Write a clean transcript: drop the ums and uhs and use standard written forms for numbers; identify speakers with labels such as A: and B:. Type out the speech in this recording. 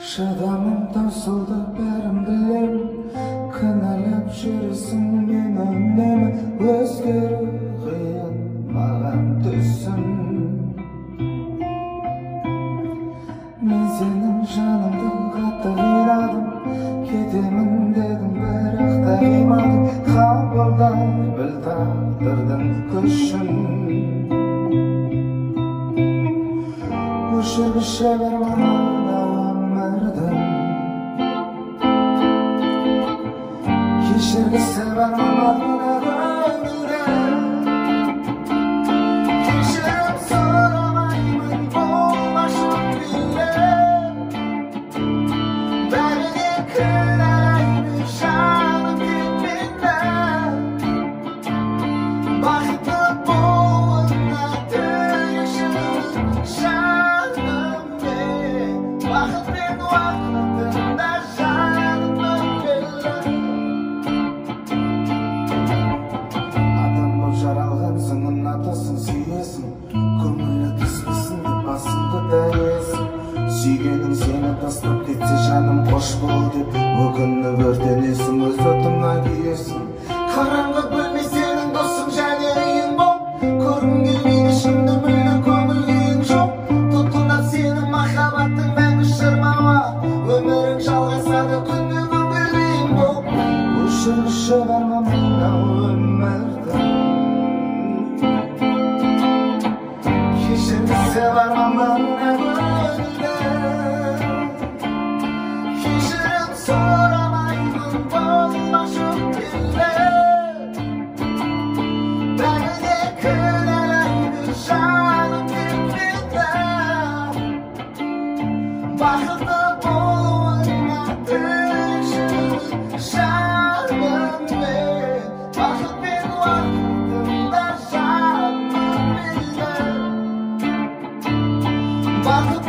A: Şadamın tausıldı bәрін білем, кінәлап жүресің мені үнемі, өзгеру қиын маған түсін. Мен сенің жаныңды қатты қинадым, кетемін дедім бірақ та қимадым, қабылдай біл тағдырдың күшін. Өшіргіші бар маған өмірдің, кешіргісі бар маған көңілдің. Кешірім сұрамаймын, болмашы билеп, бәріне кінәлаймын, жаным кетпейді. Бақытты болуына тілекшімін жаныммен, бақыт пен уақытында жаным өтпелі. Адам боп жаралғансың, ұнатасың, сүйесің, көңілі түспесін деп басыңды дәйесің. Сүйгенің сені тастап кетсе жаным қош бол деп өкініп өртенесің, өз отыңа күйесің. Қараңғы бөлме сенің досың және үйің бол, көргім келмейді шынды мүлде көңіл күйің жоқ. Тұтынап сенің махаббаттың мәңгі шырмауы, өмірің жалғасады күнде көңілің бол. Өшіргіші бар маған өмірдің, кешіргісі бар маған көңілдің. Кешірім сұрамаймын, болмашы билеп, бәріне кінәлаймын, жаным кетпейді. Бақытты болуына тілекшімін жаныммен, бақыт пен уақытында жаным білді. Бақыт